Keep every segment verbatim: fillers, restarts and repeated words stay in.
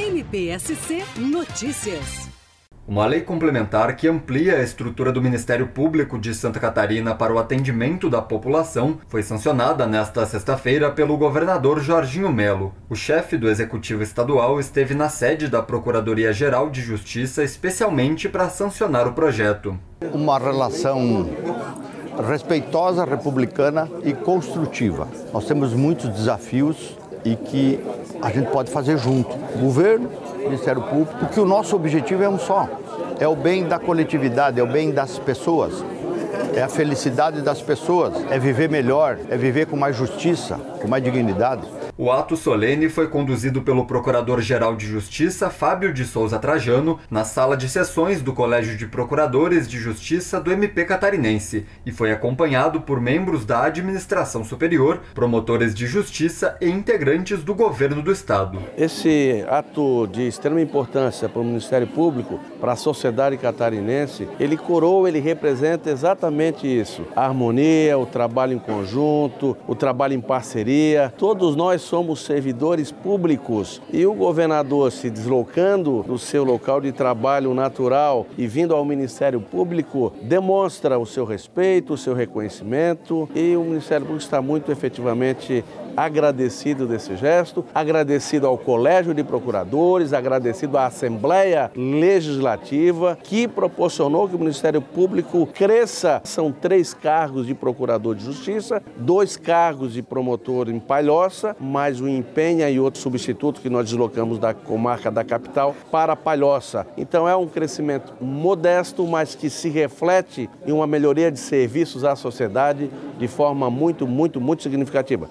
M P S C Notícias. Uma lei complementar que amplia a estrutura do Ministério Público de Santa Catarina para o atendimento da população foi sancionada nesta sexta-feira pelo governador Jorginho Melo. O chefe do Executivo Estadual esteve na sede da Procuradoria-Geral de Justiça especialmente para sancionar o projeto. Uma relação respeitosa, republicana e construtiva. Nós temos muitos desafios e que a gente pode fazer junto. Governo, Ministério Público, porque o nosso objetivo é um só. É o bem da coletividade, é o bem das pessoas. É a felicidade das pessoas, é viver melhor, é viver com mais justiça, com mais dignidade. O ato solene foi conduzido pelo Procurador-Geral de Justiça, Fábio de Souza Trajano, na sala de sessões do Colégio de Procuradores de Justiça do M P Catarinense e foi acompanhado por membros da Administração Superior, promotores de justiça e integrantes do governo do Estado. Esse ato de extrema importância para o Ministério Público, para a sociedade catarinense, ele coroa, ele representa exatamente isso. A harmonia, o trabalho em conjunto, o trabalho em parceria. Todos nós somos servidores públicos e o governador se deslocando do seu local de trabalho natural e vindo ao Ministério Público demonstra o seu respeito, o seu reconhecimento e o Ministério Público está muito efetivamente agradecido desse gesto, agradecido ao Colégio de Procuradores, agradecido à Assembleia Legislativa que proporcionou que o Ministério Público cresça. São três cargos de Procurador de Justiça, dois cargos de promotor em Palhoça, mais um em Penha e outro substituto que nós deslocamos da comarca da capital para Palhoça. Então é um crescimento modesto, mas que se reflete em uma melhoria de serviços à sociedade de forma muito, muito, muito significativa.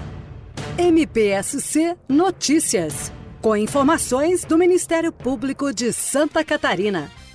M P S C Notícias, com informações do Ministério Público de Santa Catarina.